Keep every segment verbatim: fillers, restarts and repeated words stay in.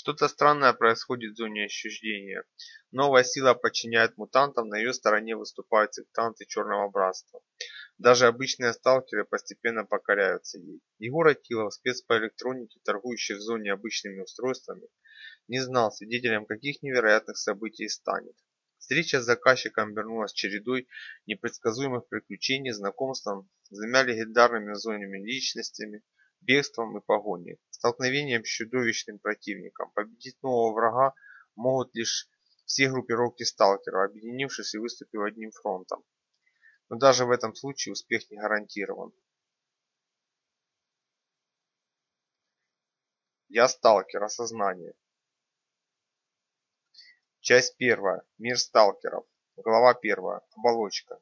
Что-то странное происходит в зоне отчуждения. Новая сила подчиняет мутантам, на ее стороне выступают сектанты Черного Братства. Даже обычные сталкеры постепенно покоряются ей. Егор Атилов, спец по электронике, торгующий в зоне обычными устройствами, не знал, свидетелем каких невероятных событий станет. Встреча с заказчиком обернулась чередой непредсказуемых приключений, знакомством с двумя легендарными в зоне личностями, бегством и погоней, столкновением с чудовищным противником. Победить нового врага могут лишь все группировки сталкеров, объединившись и выступив одним фронтом. Но даже в этом случае успех не гарантирован. Я сталкер. Осознание. Часть первая. Мир сталкеров. Глава первая. Оболочка.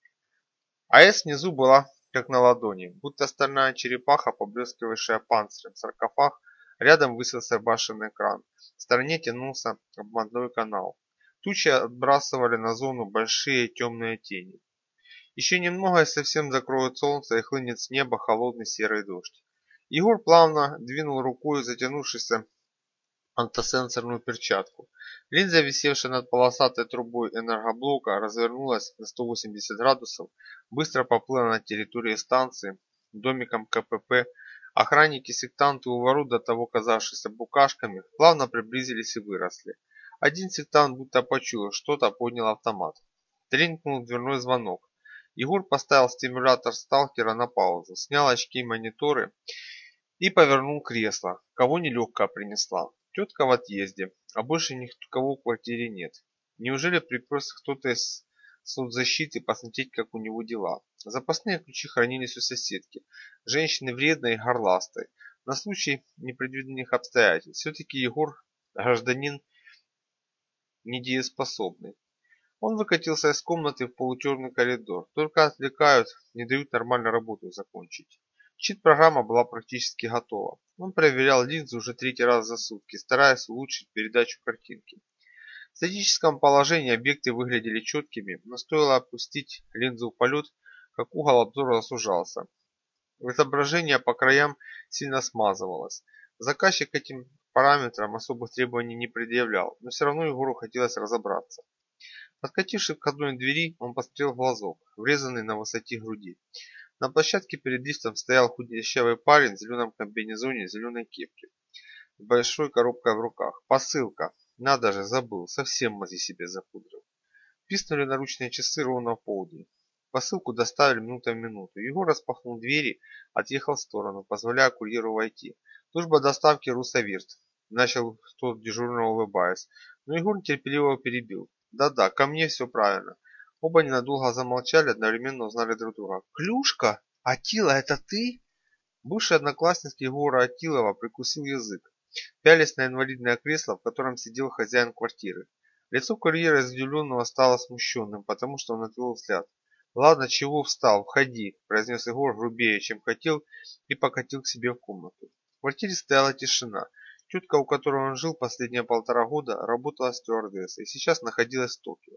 АЭС внизу была как на ладони, будто стальная черепаха, поблескивающая панцирем. Саркофаг, рядом высился башенный кран. В стороне тянулся обводной канал. Тучи отбрасывали на зону большие темные тени. Еще немного и совсем закроют солнце, и хлынет с неба холодный серый дождь. Егор плавно двинул рукой затянувшийся антисенсорную перчатку. Линза, висевшая над полосатой трубой энергоблока, развернулась на сто восемьдесят градусов, быстро поплыла на территории станции, домиком КПП. Охранники-сектанты у ворот, до того казавшиеся букашками, плавно приблизились и выросли. Один сектант, будто почуял что-то, поднял автомат. Тренькнул дверной звонок. Егор поставил стимулятор сталкера на паузу, снял очки и мониторы и повернул кресло. Кого нелегкая принесла. Тетка в отъезде, а больше никого в квартире нет. Неужели приперся кто-то из соцзащиты посмотреть, как у него дела? Запасные ключи хранились у соседки, женщины вредной и горластой. На случай непредвиденных обстоятельств. Все-таки Егор гражданин недееспособный. Он выкатился из комнаты в полутемный коридор. Только отвлекают, не дают нормально работу закончить. Чит-программа была практически готова. Он проверял линзу уже третий раз за сутки, стараясь улучшить передачу картинки. В статическом положении объекты выглядели четкими, но стоило опустить линзу в полет, как угол обзора сужался. Изображение по краям сильно смазывалось. Заказчик к этим параметрам особых требований не предъявлял, но все равно Егору хотелось разобраться. Подкатившись к входной двери, он посмотрел в глазок, врезанный на высоте груди. На площадке перед лифтом стоял худощавый парень в зеленом комбинезоне и зеленой кепке, с большой коробкой в руках. Посылка. Надо же, забыл, совсем мозги себе запудрил. Писнули наручные часы ровно в полдень. Посылку доставили минута в минуту. Егор распахнул двери, отъехал в сторону, позволяя курьеру войти. Служба доставки Русавирт. Начал тот, дежурно улыбаясь, но Егор терпеливо перебил. Да-да, ко мне все правильно. Оба ненадолго замолчали, одновременно узнали друг друга. «Клюшка? Атила, это ты?» Бывший одноклассник Егора Атилова прикусил язык, пялясь на инвалидное кресло, в котором сидел хозяин квартиры. Лицо курьера из удивленного стало смущенным, потому что он отвел взгляд. «Ладно, чего встал? Входи», – произнес Егор грубее, чем хотел, и покатил к себе в комнату. В квартире стояла тишина. Тетка, у которой он жил последние полтора года, работала стюардессой и сейчас находилась в Токио.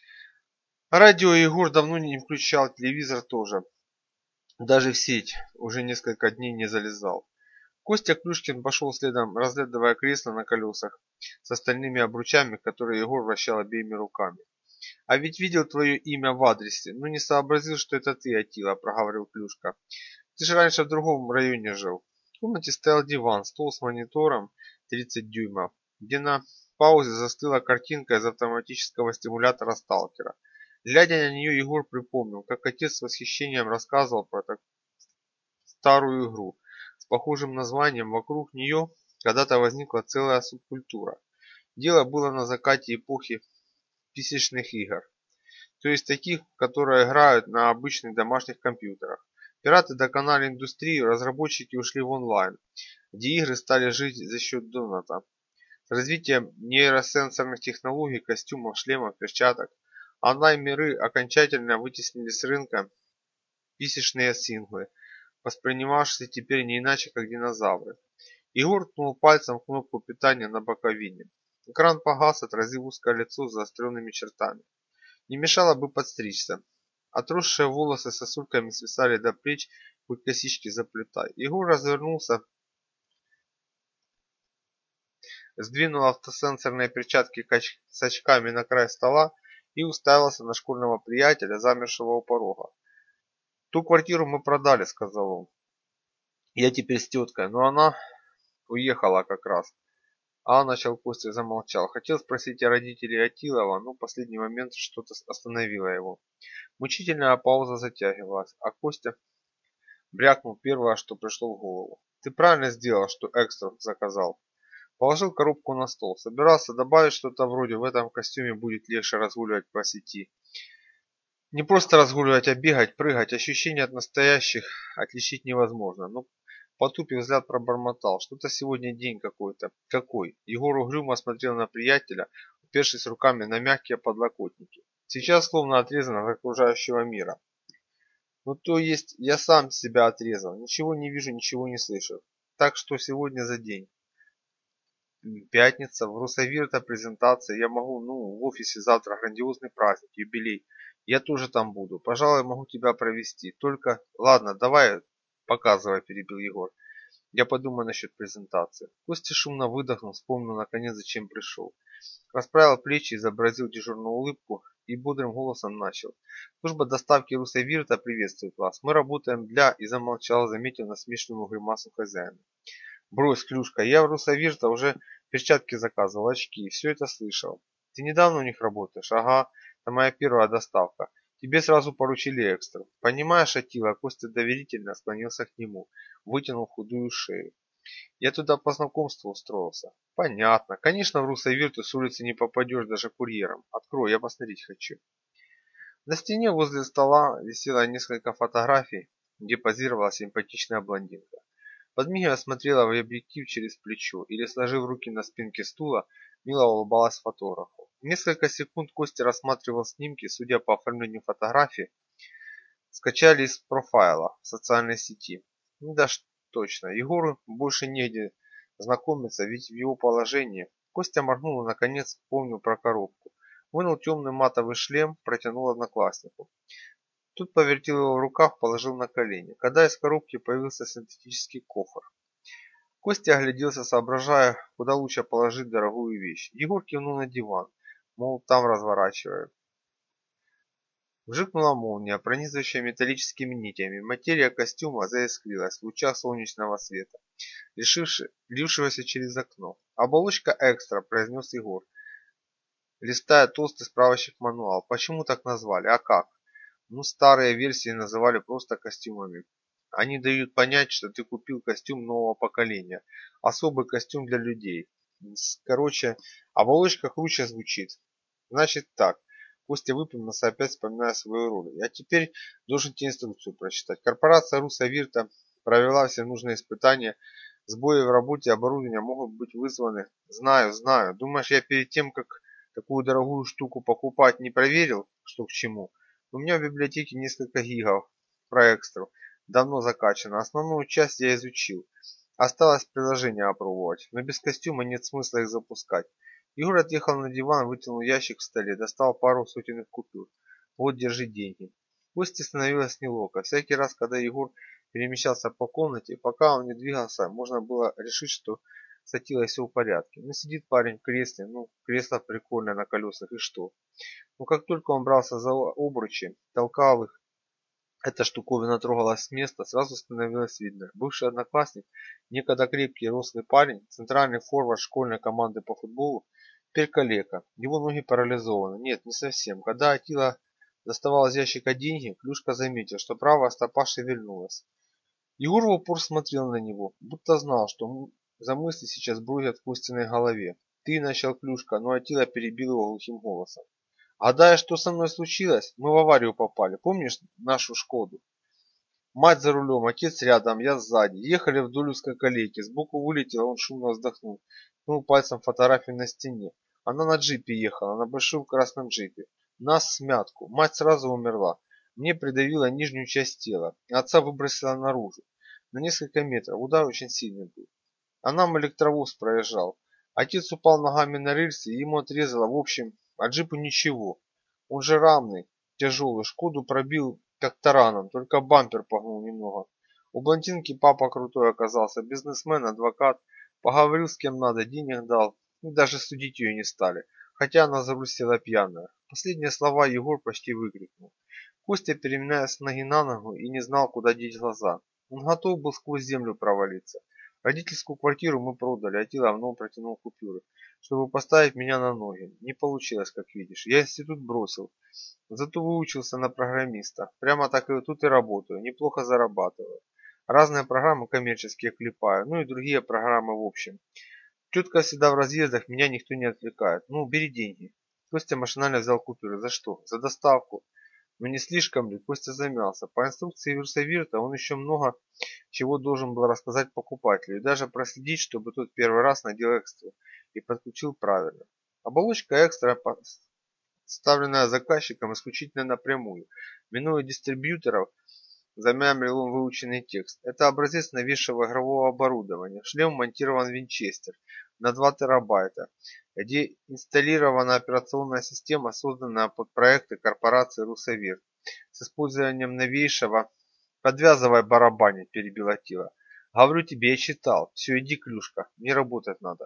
Радио Егор давно не включал, телевизор тоже. Даже в сеть уже несколько дней не залезал. Костя Клюшкин пошел следом, разглядывая кресло на колесах с остальными обручами, которые Егор вращал обеими руками. «А ведь видел твое имя в адресе, но не сообразил, что это ты, Атила», – проговорил Клюшка. «Ты же раньше в другом районе жил». В комнате стоял диван, стол с монитором тридцать дюймов, где на паузе застыла картинка из автоматического стимулятора сталкера. Глядя на нее, Егор припомнил, как отец с восхищением рассказывал про такую старую игру с похожим названием. Вокруг нее когда-то возникла целая субкультура. Дело было на закате эпохи писечных игр, то есть таких, которые играют на обычных домашних компьютерах. Пираты доконали индустрию, разработчики ушли в онлайн, где игры стали жить за счет доната. С развитием нейросенсорных технологий, костюмов, шлемов, перчаток, онлайн-миры окончательно вытеснили с рынка писечные синглы, воспринимавшиеся теперь не иначе, как динозавры. Егор ткнул пальцем в кнопку питания на боковине. Экран погас, отразив узкое лицо с заостренными чертами. Не мешало бы подстричься. Отросшие волосы сосульками свисали до плеч, хоть косички заплетай. Егор развернулся, сдвинул автосенсорные перчатки с очками на край стола и уставился на школьного приятеля, замершего у порога. «Ту квартиру мы продали», — сказал он. «Я теперь с теткой, но она уехала как раз». А, начал Костя и замолчал. Хотел спросить о родителей Атилова, но в последний момент что-то остановило его. Мучительная пауза затягивалась, а Костя брякнул первое, что пришло в голову. «Ты правильно сделал, что экстра заказал». Положил коробку на стол. Собирался добавить что-то вроде «в этом костюме будет легче разгуливать по сети». Не просто разгуливать, а бегать, прыгать. Ощущения от настоящих отличить невозможно. Но потупив взгляд, пробормотал. Что-то сегодня день какой-то. Какой? Егор угрюмо смотрел на приятеля, упершись руками на мягкие подлокотники. Сейчас словно отрезан от окружающего мира. Ну то есть я сам себя отрезал. Ничего не вижу, ничего не слышу. Так что сегодня за день? Пятница, в Русаверта презентация. Я могу, ну, в офисе завтра грандиозный праздник, юбилей. Я тоже там буду. Пожалуй, могу тебя провести. Только, ладно, давай, показывай, перебил Егор. Я подумаю насчет презентации. Костя шумно выдохнул, вспомнил наконец, зачем пришел. Расправил плечи, изобразил дежурную улыбку и бодрым голосом начал. Служба доставки Русаверта приветствует вас. Мы работаем для... И замолчал, заметив насмешливую гримасу хозяина. Брось, Клюшка, я в Русаверта уже перчатки заказывал, очки, все это слышал. Ты недавно у них работаешь? Ага, это моя первая доставка. Тебе сразу поручили экстра. Понимаешь, Атила, Костя доверительно склонился к нему, вытянул худую шею. Я туда по знакомству устроился. Понятно. Конечно, в Русаверту с улицы не попадешь даже курьером. Открой, я посмотреть хочу. На стене возле стола висело несколько фотографий, где позировала симпатичная блондинка. Подмигивая смотрела в объектив через плечо или, сложив руки на спинке стула, мило улыбалась фотографу. Несколько секунд Костя рассматривал снимки, судя по оформлению фотографии, скачали из профайла в социальной сети. Ну да, точно, Егору больше негде знакомиться, ведь в его положении. Костя моргнул и наконец вспомнил про коробку. Вынул темный матовый шлем, протянул однокласснику. Тут повертел его в руках, положил на колени, когда из коробки появился синтетический кофр. Костя огляделся, соображая, куда лучше положить дорогую вещь. Егор кивнул на диван, мол, там разворачиваю. Вжикнула молния, пронизывающая металлическими нитями. Материя костюма заискрилась в лучах солнечного света, лившегося через окно. «Оболочка экстра», — произнес Егор, листая толстый справочник мануал. «Почему так назвали? А как?» Ну, старые версии называли просто костюмами. Они дают понять, что ты купил костюм нового поколения. Особый костюм для людей. Короче, оболочка круче звучит. Значит так. Костя выпрямился, опять вспоминая свою роль. Я теперь должен тебе инструкцию прочитать. Корпорация Русаверта провела все нужные испытания. Сбои в работе оборудования могут быть вызваны. Знаю, знаю. Думаешь, я перед тем, как такую дорогую штуку покупать, не проверил, что к чему? У меня в библиотеке несколько гигов про экстру. Давно закачано. Основную часть я изучил. Осталось приложение опробовать, но без костюма нет смысла их запускать. Егор отъехал на диван, вытянул ящик в столе, достал пару сотенных купюр. Вот, держи деньги. Косте становилось неловко. Всякий раз, когда Егор перемещался по комнате, пока он не двигался, можно было решить, что с Атилой все в порядке. Ну сидит парень в кресле, ну кресло прикольное на колесах, и что? Но как только он брался за обручи, толкал их, эта штуковина трогалась с места, сразу становилось видно. Бывший одноклассник, некогда крепкий и рослый парень, центральный форвард школьной команды по футболу, теперь калека. Его ноги парализованы. Нет, не совсем. Когда Атила доставал из ящика деньги, Клюшка заметил, что правая стопа шевельнулась. Егор в упор смотрел на него, будто знал, что за мысли сейчас бродят в Костиной голове. Ты, начал Клюшка, но Атила перебил его глухим голосом. Гадаешь, что со мной случилось? Мы в аварию попали. Помнишь нашу Шкоду? Мать за рулем, отец рядом, я сзади. Ехали вдоль узкой колейки. Сбоку вылетела, он шумно вздохнул. Ткнул пальцем фотографию на стене. Она на джипе ехала, на большом красном джипе. Нас смятку. Мать сразу умерла. Мне придавило нижнюю часть тела. Отца выбросила наружу. На несколько метров. Удар очень сильный был. А нам электровоз проезжал. Отец упал ногами на рельсы, и ему отрезало. В общем, а джипу ничего. Он же рамный, тяжелый. Шкоду пробил как тараном, только бампер погнул немного. У блондинки папа крутой оказался. Бизнесмен, адвокат. Поговорил с кем надо, денег дал. и даже судить ее не стали, хотя она за руль села пьяная. Последние слова Егор почти выкрикнул. Костя, переминаясь с ноги на ногу, и не знал, куда деть глаза. Он готов был сквозь землю провалиться. Родительскую квартиру мы продали, а Тиловнов протянул купюры, чтобы поставить меня на ноги. Не получилось, как видишь. Я институт бросил. Зато выучился на программиста. Прямо так и тут и работаю. Неплохо зарабатываю. Разные программы коммерческие клепаю, ну и другие программы в общем. Тетка всегда в разъездах, меня никто не отвлекает. Ну, бери деньги. Костя машинально взял купюры. За что? За доставку. Но не слишком ли? Костя замялся. По инструкции Версавирта он еще много чего должен был рассказать покупателю и даже проследить, чтобы тот первый раз надел экстру и подключил правильно. Оболочка экстра, ставленная заказчиком исключительно напрямую, минуя дистрибьюторов, замямлил он выученный текст. Это образец новейшего игрового оборудования. Шлем монтирован Винчестер на два терабайта, где инсталлирована операционная система, созданная под проекты корпорации Русавир с использованием новейшего. «Подвязывай барабанить», – перебила Тила. «Говорю тебе, я читал. Все, иди, Клюшка, мне работать надо».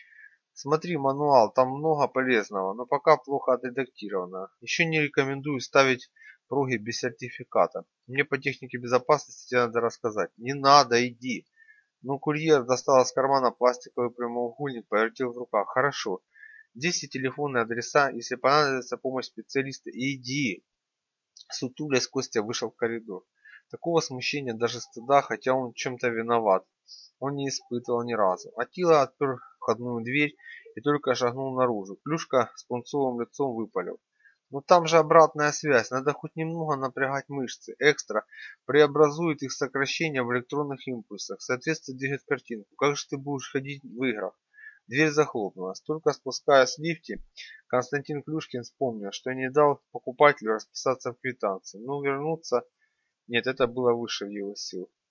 «Смотри мануал, там много полезного, но пока плохо отредактировано. Еще не рекомендую ставить проги без сертификата. Мне по технике безопасности тебе надо рассказать». «Не надо, иди». Ну, курьер достал из кармана пластиковый прямоугольник, повертел в руках. «Хорошо. Здесь и телефонные адреса, если понадобится помощь специалиста. Иди». Сутулясь, Костя вышел в коридор. Такого смущения, даже стыда, хотя он в чем-то виноват, он не испытывал ни разу. Атила отпер входную дверь и только шагнул наружу. Плюшка с пунцовым лицом выпалил. Но там же обратная связь, надо хоть немного напрягать мышцы. Экстра преобразует их сокращение в электронных импульсах, соответственно двигает картинку. Как же ты будешь ходить в играх? Дверь захлопнулась. Только спускаясь в лифте, Константин Клюшкин вспомнил, что не дал покупателю расписаться в квитанции. Но вернуться... Нет, это было выше его сил.